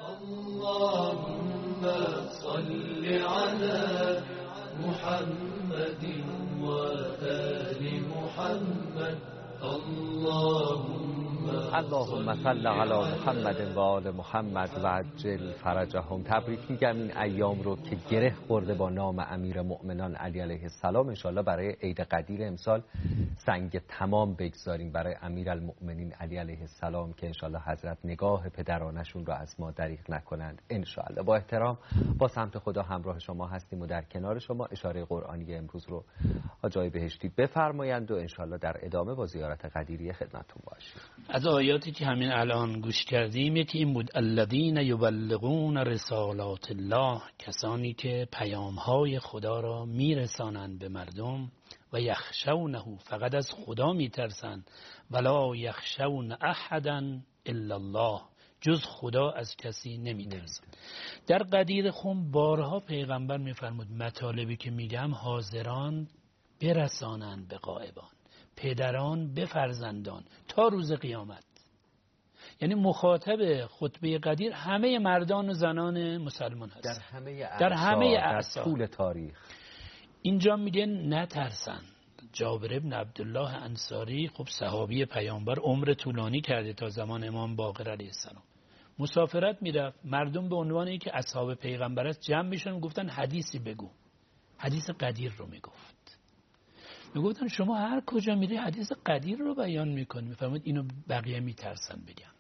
اللهم صل على محمد وآل محمد. اللهم اللهم صل علی محمد و آل محمد و عجل فرجهم. تبریک میگم این ایام رو که گره خورده با نام امیر مؤمنان علی علیه السلام. انشالله برای عید قدیر امسال سنگ تمام بگذاریم برای امیر المؤمنین علی علیه السلام که انشالله حضرت نگاه پدرانشون رو از ما دریغ نکنند انشالله. با احترام با سمت خدا همراه شما هستیم و در کنار شما. اشاره قرآنی امروز رو حاج آقای بهشتی بفرمایند و انشالله در ادامه با زیارت قدیریه خدمتتون باشیم. از آیاتی که همین الان گوش کردیم یکی این بود: الذین یبلغون رسالات الله، کسانی که پیامهای خدا را میرسانند به مردم، و یخشونه، فقط از خدا میترسند، ولا یخشون احدا الا الله، جز خدا از کسی نمیترسد. در قدیر خم بارها پیغمبر میفرمود مطالبی که میگم حاضران برسانند به غایبان، پدران به فرزندان تا روز قیامت. یعنی مخاطب خطبه قدیر همه مردان و زنان مسلمان هست، در همه اعصار، در همه اعصار، در طول تاریخ. اینجا میگه نترسن. جابر ابن عبدالله انصاری خب صحابی پیامبر، عمر طولانی کرده تا زمان امام باقر علیه السلام. مسافرت میرفت، مردم به عنوان اینکه اصحاب پیغمبر است جمع میشن، گفتن حدیثی بگو. حدیث قدیر رو میگفت. میگفتن شما هر کجا میری حدیث قدیر رو بیان میکنی. میفرمود اینو بقیه میترسن بگن.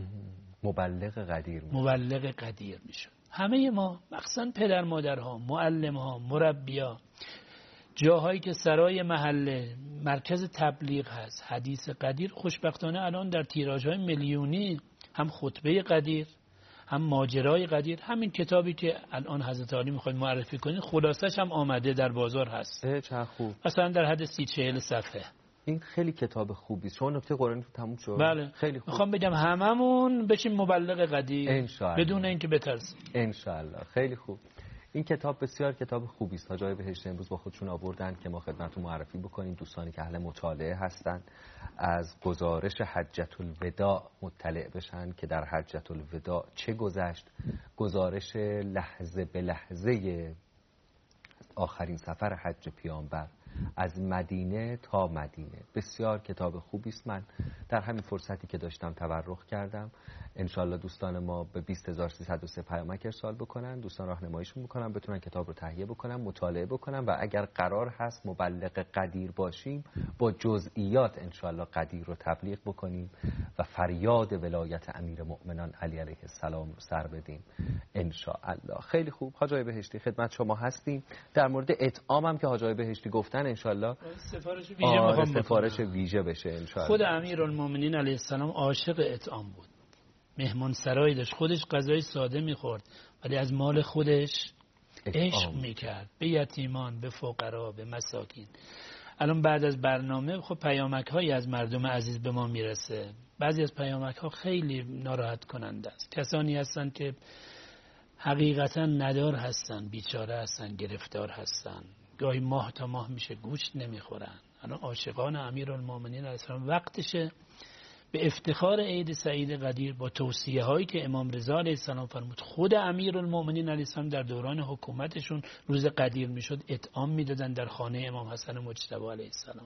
مبلغ قدیر میشد. مبلغ قدیر میشد. همه ما مخصوصا پدر مادرها، معلمها، مربیا، جاهایی که سرای محله، مرکز تبلیغ هست، حدیث قدیر خوشبختانه الان در تیراژهای میلیونی هم خطبه قدیر، هم ماجرای قدیر، همین کتابی که الان حضرت علی میخواید معرفی کنید خلاصش هم آمده در بازار هست. چه خوب. مثلا در حد سی چهل صفحه. این خیلی کتاب خوبی است. شما نکته قرآنی تو تموم شد. بله. خیلی خوب. میخوام بگم هممون بشیم مبلغ قدیر انشاءالله. بدون اینکه بترسیم. انشاءالله. خیلی خوب. این کتاب بسیار کتاب خوبی است. حاجای بهشت امروز با خودشون آوردن که ما خدمتتون معرفی بکنیم. دوستانی که اهل مطالعه هستند از گزارش حجة الوداع مطلع بشن که در حجة الوداع چه گذشت، گزارش لحظه به لحظه آخرین سفر حج پیامبر از مدینه تا مدینه. بسیار کتاب خوبی است. من در همین فرصتی که داشتم تبرک کردم. انشالله دوستان ما به بیست هزار و سیصد و سه پیامک ارسال بکنن، دوستان راهنماییشون بکنن، بتونن کتاب رو تهیه بکنن، مطالعه بکنن و اگر قرار هست مبلغ قدیر باشیم با جزئیات انشالله قدیر رو تبلیغ بکنیم و فریاد ولایت امیرالمؤمنان علی علیه السلام رو سر بدیم انشالله. خیلی خوب. حاجای بهشتی خدمت شما هستیم. در مورد اطعام هم که حاجای بهشتی گفتن انشالله سفارش ویژه میخوام سفارش ویژه بشه انشالله. خود امیرالمؤمنین علیه السلام عاشق اطعام بود. مهمان سرایی داشت، خودش غذای ساده میخورد ولی از مال خودش عشق میکرد به یتیمان، به فقرا، به مساکین. الان بعد از برنامه خب پیامک هایی از مردم عزیز به ما میرسه. بعضی از پیامک ها خیلی ناراحت کننده است. کسانی هستند که حقیقتا ندار هستن، بیچاره هستن، گرفتار هستن، گاهی ماه تا ماه میشه گوشت نمیخورن. الان عاشقان امیرالمؤمنین علیه السلام وقتشه به افتخار عید سعید قدیر با توصیه هایی که امام رضا علیه السلام فرمود. خود امیرالمؤمنین علیه السلام در دوران حکومتشون روز قدیر میشد اطعام میدادن در خانه امام حسن مجتبی علیه السلام.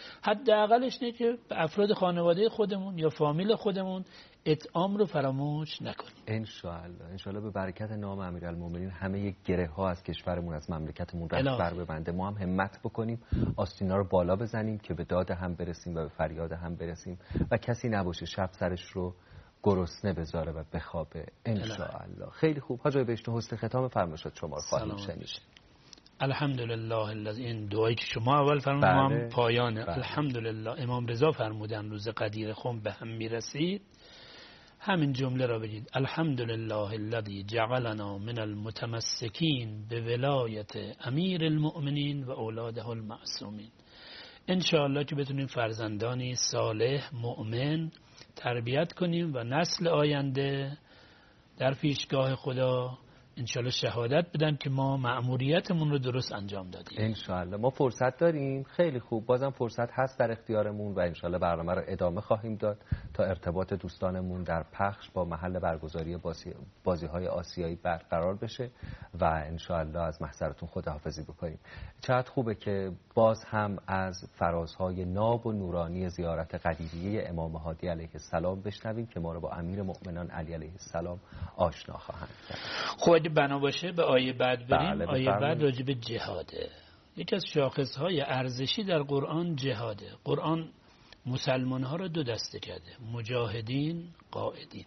حداقلش نه که به افراد خانواده خودمون یا فامیل خودمون اطعام رو فراموش نکنیم. انشاءالله. انشاءالله به برکت نام امیرالمؤمنین همه گره ها از کشورمون، از مملکتمون رفت بر ببنده. ما هم همت بکنیم، آستینا رو بالا بزنیم که به داد هم برسیم و به فریاد هم برسیم و کسی نباشه شب سرش رو گرسنه بذاره و بخوابه انشاءالله. خیلی خوب. حاجای بهشت حسن ختام فرمایشات شما رو خواهیم شنید. الحمدلله الذی، این دعایی که شما اول فرمودید ما هم پایانه. بله. الحمدلله. امام رضا فرمودن روز قدیر خم به هم میرسید همین جمله را بگید: الحمدلله الذی جعلنا من المتمسکین به ولایت امیر المؤمنین و اولاده المعصومین. انشاءالله که بتونیم فرزندانی صالح مؤمن تربیت کنیم و نسل آینده در پیشگاه خدا انشالله شهادت بدن که ما مأموریتمون رو درست انجام دادیم. انشالله. ما فرصت داریم. خیلی خوب. بازم فرصت هست در اختیارمون و انشالله برنامه رو ادامه خواهیم داد تا ارتباط دوستانمون در پخش با محل برگزاری بازی, بازی های آسیایی برقرار بشه و انشالله از محضرتون خداحافظی بکنیم. چقدر خوبه که باز هم از فرازهای ناب و نورانی زیارت قدیریه امام هادی علیه السلام بشنویم که ما رو با امیر مؤمنان علی علیه السلام آشنا خواهند کرد. خود بنا باشه به آیه بعد بریم. بله، آیه بعد راجع به جهاده. یکی از شاخصهای ارزشی در قرآن جهاده. قرآن مسلمان ها را دو دسته کرده: مجاهدین، قائدین.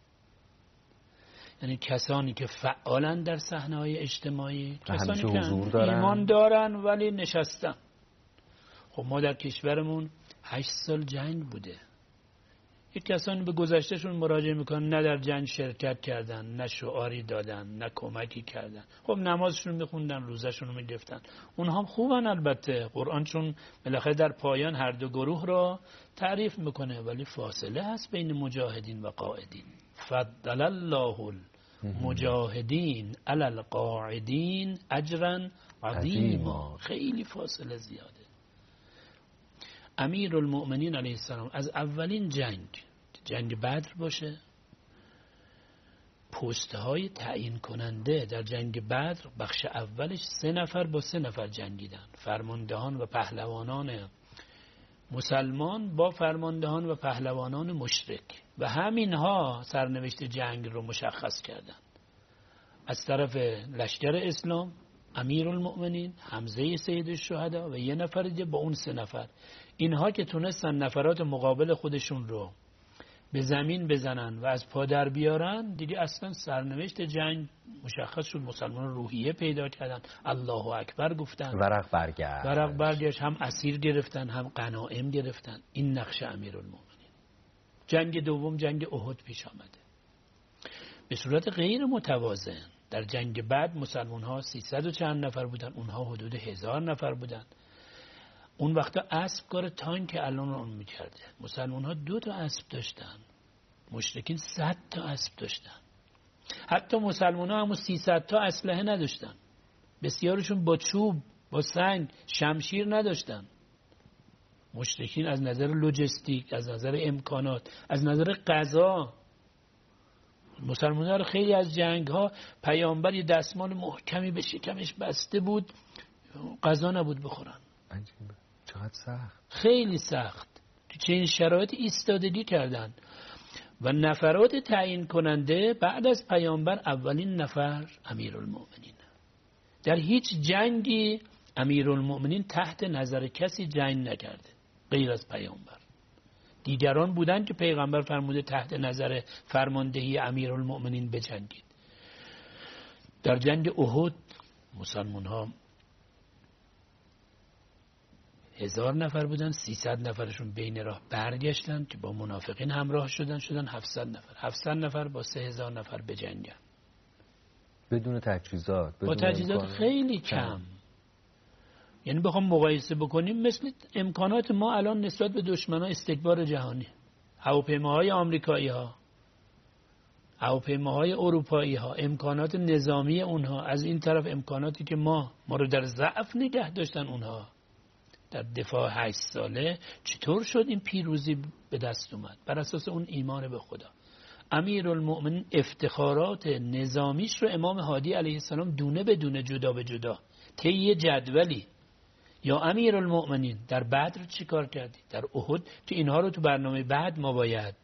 یعنی کسانی که فعالن در صحنه‌های اجتماعی، کسانی که ایمان دارن ولی نشستن. خب ما در کشورمون هشت سال جنگ بوده. یک کسانی به گذشتهشون مراجعه میکنن نه در جنگ شرکت کردن، نه شعاری دادن، نه کمکی کردن. خب نمازشون میخوندن، روزشون رو میگفتن. اونها هم خوبن البته. قرآن چون بالاخره در پایان هر دو گروه را تعریف میکنه، ولی فاصله هست بین مجاهدین و قائدین. فضل الله المجاهدین علی القاعدین اجرا عظیما. خیلی فاصله زیاده. امیر المؤمنین علیه السلام از اولین جنگ، جنگ بدر باشه، پست های تعیین کننده در جنگ بدر بخش اولش سه نفر با سه نفر جنگیدن، فرماندهان و پهلوانان مسلمان با فرماندهان و پهلوانان مشرک، و همینها سرنوشت جنگ رو مشخص کردن. از طرف لشکر اسلام امیر المؤمنین حمزه سید الشهدا و یه نفر دیگه با اون سه نفر، اینها که تونستن نفرات مقابل خودشون رو به زمین بزنن و از پا در بیارن، دیگه اصلا سرنوشت جنگ مشخص شد. مسلمان روحیه پیدا کردن، الله اکبر گفتن، ورق برگشت ورق برگشت هم اسیر گرفتن هم غنایم گرفتن. این نقش امیرالمومنین. جنگ دوم جنگ احد پیش آمده به صورت غیر متوازن. در جنگ بعد مسلمان ها سیصد و چند نفر بودن، اونها حدود هزار نفر بودن. اون وقتا اسب کار تانک الان اون میکرده. مسلمان ها دو تا اسب داشتن، مشرکین صد تا اسب داشتن. حتی مسلمان ها همون سیصد تا اسلحه نداشتن، بسیارشون با چوب با سنگ شمشیر نداشتن. مشرکین از نظر لوجستیک، از نظر امکانات، از نظر غذا، مسلمان ها رو خیلی از جنگ ها پیامبر یه دستمال محکمی به شکمش بسته بود، غذا نبود بخورن. عجیبه. چقدر سخت، خیلی سخت. تو چنین شرایطی ایستادگی کردن. و نفرات تعیین کننده بعد از پیامبر اولین نفر امیرالمؤمنین. در هیچ جنگی امیرالمؤمنین تحت نظر کسی جنگ نکرده غیر از پیامبر. دیگران بودن که پیغمبر فرموده تحت نظر فرماندهی امیرالمؤمنین بجنگید. در جنگ احد مسلمان ها هزار نفر بودن، سیصد نفرشون بین راه برگشتن که با منافقین همراه شدن، شدن هفتصد نفر. هفتصد نفر با سه هزار نفر بجنگن بدون تجهیزات، بدون با تجهیزات امکان... خیلی کم. یعنی بخوام مقایسه بکنیم، مثل امکانات ما الان نسبت به دشمنان استکبار جهانی، هواپیماهای آمریکایی ها، هواپیماهای اروپایی ها، امکانات نظامی اونها، از این طرف امکاناتی که ما ما رو در ضعف نگه داشتن اونها در دفاع هشت ساله، چطور شد این پیروزی به دست اومد؟ بر اساس اون ایمان به خدا. امیرالمؤمنین افتخارات نظامیش رو امام هادی علیه السلام دونه به دونه، جدا به جدا، طی جدولی. یا امیرالمؤمنین در بدر چی کار کردی؟ در احد، که اینها رو تو برنامه بعد ما باید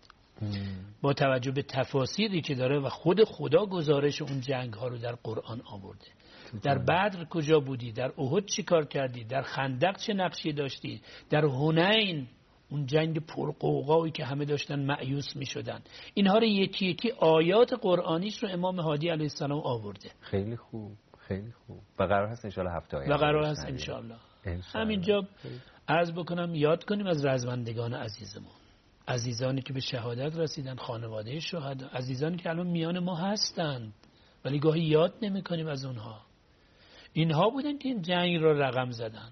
با توجه به تفاسیری که داره و خود خدا گزارش اون جنگ ها رو در قرآن آورده. در بدر کجا بودی؟ در احد چی کار کردی؟ در خندق چه نقشی داشتی؟ در حنین اون جنگ پرقوقایی که همه داشتن مایوس می شدن. اینها رو یکی یکی آیات قرآنیش رو امام هادی علیه السلام آورده. خیلی خوب، خیلی خوب. و قرار هست انشالله هفته آینده، و قرار هست انشالله همینجا عرض بکنم یاد کنیم از رزمندگان عزیزمون، عزیزانی که به شهادت رسیدن، خانواده شهدا، عزیزانی که الان میان ما هستند ولی گاهی یاد نمی کنیم از اونها. اینها بودن که این جنگ را رقم زدن.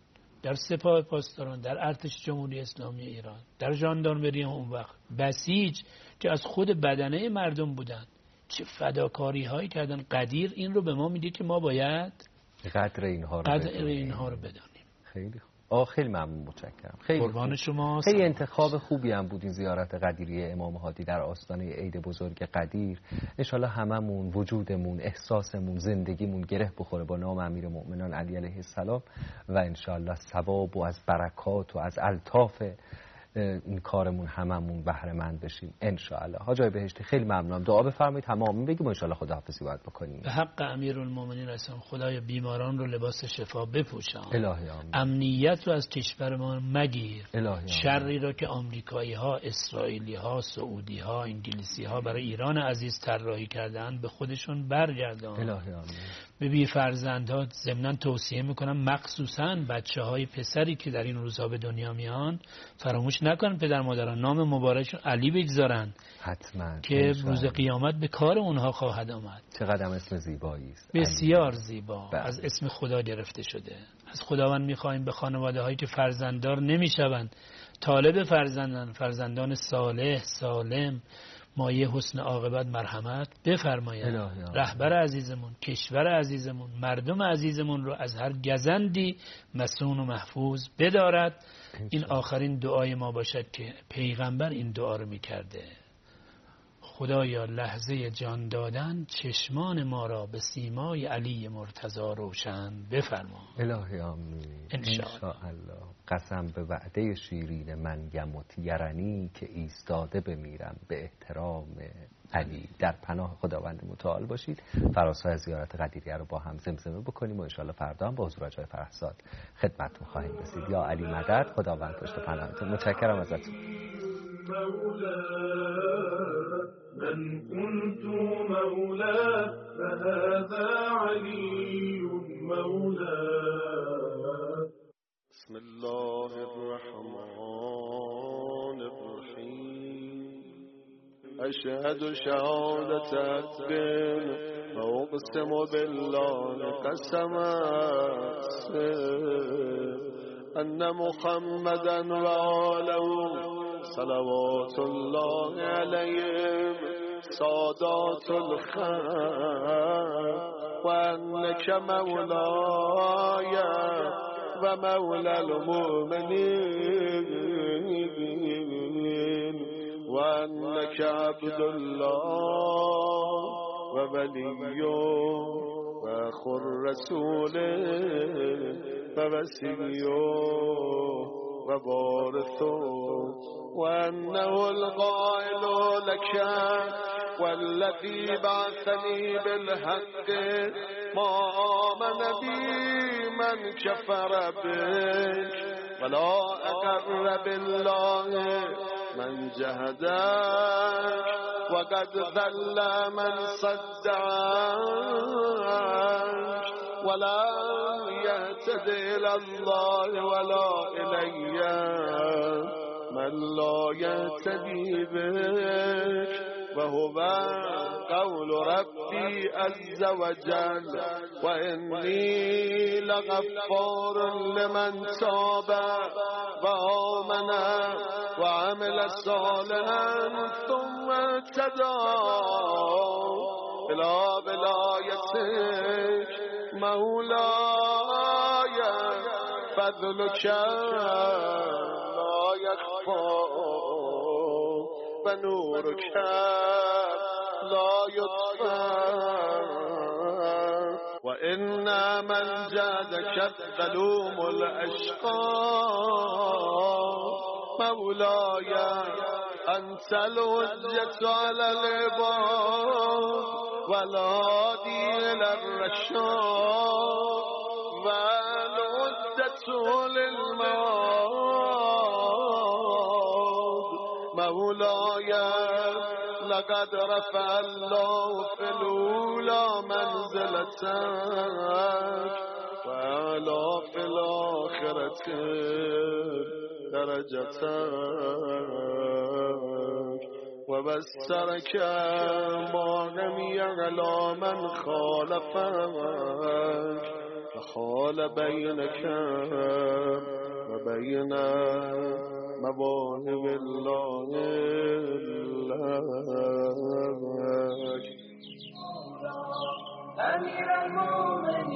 در سپاه پاسداران، در ارتش جمهوری اسلامی ایران، در ژاندارمری اون وقت، بسیج که از خود بدنه مردم بودن، چه فداکاری هایی کردن. قدیر این رو به ما میگه که ما باید قدر اینها رو قدر بدونیم. اینها رو بدانیم. خیلی خوب. آه خیلی ممنون، متشکرم. خیلی قربان شما. خیلی انتخاب خوبی هم بود این زیارت قدیری امام هادی در آستانه عید بزرگ قدیر. انشالله هممون، وجودمون، احساسمون، زندگیمون گره بخوره با نام امیر مؤمنان علی علیه السلام و انشالله ثواب و از برکات و از الطاف این کارمون هممون بهره مند بشیم انشالله. حاج آقای بهشتی خیلی ممنونم. دعا بفرمایید تمامی بگیم انشالله خداحافظی باید بکنیم. به حق امیرالمومنین رسول خدای بیماران رو لباس شفا بپوشان. الهی آمین. امنیت رو از کشور ما مگیر. الهی آمین. شری رو که آمریکایی ها، اسرائیلی ها، سعودی ها، انگلیسی ها برای ایران عزیز طراحی کردن به خودشون برگردان. الهی آمین. به بی فرزندها ضمناً توصیه میکنم، مخصوصاً بچه های پسری که در این روزها به دنیا میان، فراموش نکنن پدر مادران نام مبارکشون علی بگذارن، حتما که روز قیامت به کار اونها خواهد آمد. چقدر اسم زیبایی است، بسیار زیبا. بله. از اسم خدا گرفته شده. از خداوند میخوایم به خانواده هایی که فرزنددار نمیشوند، طالب فرزندان، فرزندان صالح، سالم، مایه حسن عاقبت مرحمت بفرماید. رهبر عزیزمون، کشور عزیزمون، مردم عزیزمون رو از هر گزندی مسون و محفوظ بدارد. این آخرین دعای ما باشد که پیغمبر این دعا رو میکرده: خدایا لحظه جان دادن چشمان ما را به سیمای علی مرتضی روشن بفرما. الهی آمین. انشاءالله. قسم به وعده شیرین من یمت یرنی که ایستاده بمیرم به احترام علی. در پناه خداوند متعال باشید. فراسای زیارت قدیریه رو با هم زمزمه بکنیم و انشاءالله فردا هم با حضور آقای فرخزاد خدمتتون خواهیم رسید. یا علی مدد. خداوند پشت پناهتون. متشکرم ازتون. من كنت مولاه فهذا علي مولاه. بسم الله الرحمن الرحيم. أشهد شهادة حق وأقسم بالله قسما أن محمدا وآله صلوات الله عليهم سادات الخلق وأنك مولاي ومولى المؤمنين وأنك عبد الله وولي وأخو الرسول ووصي ووارث وأنه القائل لك والذي بعثني بالحق ما آمن بي من كفر بك ولا أقر بالله من جهدك وقد ذل من صدعك ولا يهتد إلى الله ولا إلي من لا يهتدي بك وهو قول ربي عز وجل وإني لغفار لمن تاب وآمن وعمل صالحا ثم اهتدى إلى ولايتك مولاي فضلك لا يخفى ونورك لا يطفى وإن من جادك الظلوم الأشقى مولاي أنت الحجة على العباد والهادي إلى الرشاد والعدة للمعاد مولاي لقد رفع الله في الأولى منزلتك وعلى في الآخرة درجتك وبسرك ما لم يعلى من خالفك وحال بينك وبين مواهب الله لك. أمير المؤمنين